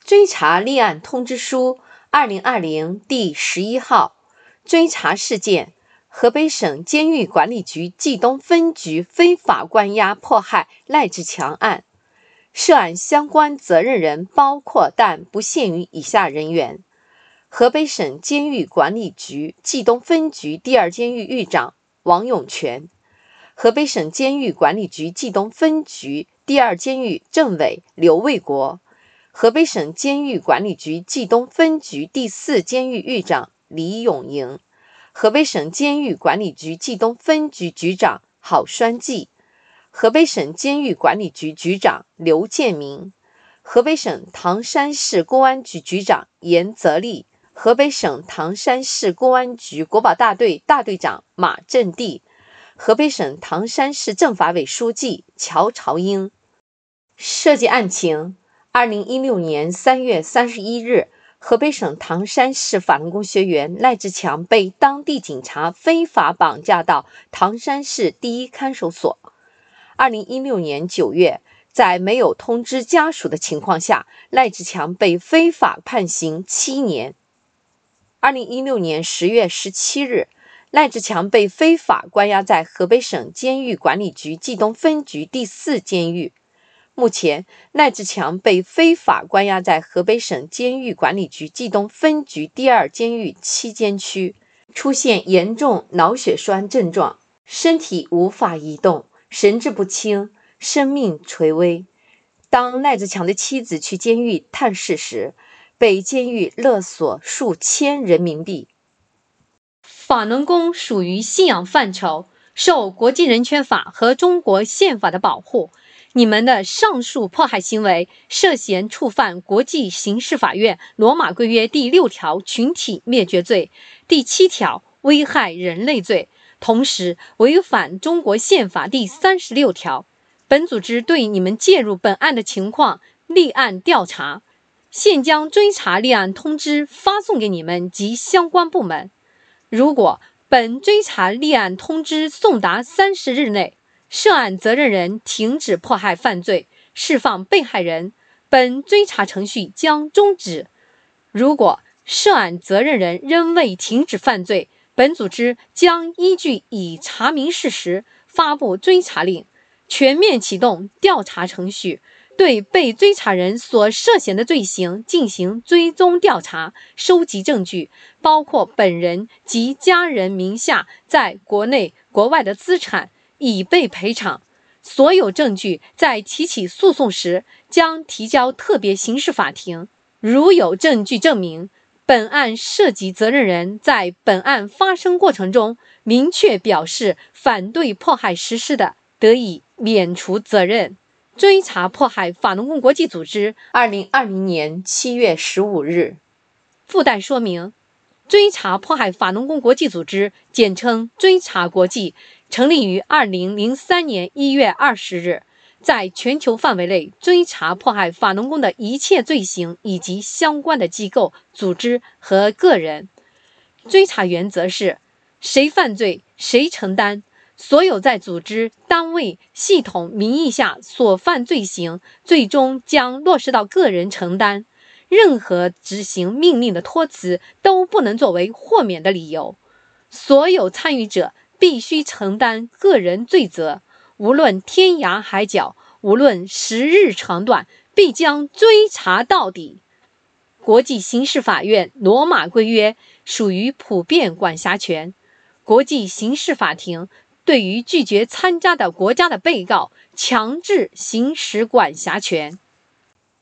追查立案通知书2020第11号，追查事件：河北省监狱管理局冀东分局非法关押迫害赖志强案，涉案相关责任人包括但不限于以下人员：河北省监狱管理局冀东分局第二监狱狱长王永全，河北省监狱管理局冀东分局第二监狱政委刘卫国，河北省监狱管理局冀东分局第四监狱狱长李永营，河北省监狱管理局冀东分局局长郝栓记，河北省监狱管理局局长刘建明，河北省唐山市公安局局长严泽立，河北省唐山市公安局国保大队大队长马振娣，河北省唐山市政法委书记乔朝英。涉及案情：2016年3月31日，河北省唐山市法轮功学员赖志强被当地警察非法绑架到唐山市第一看守所。2016年9月，在没有通知家属的情况下，赖志强被非法判刑7年。2016年10月17日，赖志强被非法关押在河北省监狱管理局冀东分局第四监狱。目前，赖志强被非法关押在河北省监狱管理局冀东分局第二监狱7监区，出现严重脑血栓症状，身体无法移动，神志不清，生命垂危。当赖志强的妻子去监狱探视时，被监狱勒索数千人民币。 法轮功属于信仰范畴，受国际人权法和中国宪法的保护。你们的上述迫害行为涉嫌触犯国际刑事法院罗马规约第6条群体灭绝罪、第7条危害人类罪，同时违反中国宪法第36条。本组织对你们介入本案的情况立案调查，现将追查立案通知发送给你们及相关部门。如果本追查立案通知送达30日内，涉案责任人停止迫害犯罪，释放被害人，本追查程序将终止。如果涉案责任人仍未停止犯罪，本组织将依据已查明事实发布追查令，全面启动调查程序，对被追查人所涉嫌的罪行进行追踪调查，收集证据，包括本人及家人名下在国内国外的资产，以备赔偿。所有证据在提起诉讼时将提交特别刑事法庭。如有证据证明本案涉及责任人在本案发生过程中明确表示反对迫害实施的，得以免除责任。追查迫害法轮功国际组织 2020年7月15日。 附带说明：追查迫害法轮功国际组织，简称追查国际，成立于2003年1月20日，在全球范围内追查迫害法轮功的一切罪行以及相关的机构、组织和个人。追查原则是：谁犯罪谁承担，所有在组织、单位、系统名义下所犯罪行，最终将落实到个人承担。任何执行命令的托辞都不能作为豁免的理由。所有参与者必须承担个人罪责，无论天涯海角，无论时日长短，必将追查到底。国际刑事法院罗马规约属于普遍管辖权，国际刑事法庭对于拒绝参加的国家的被告强制行使管辖权。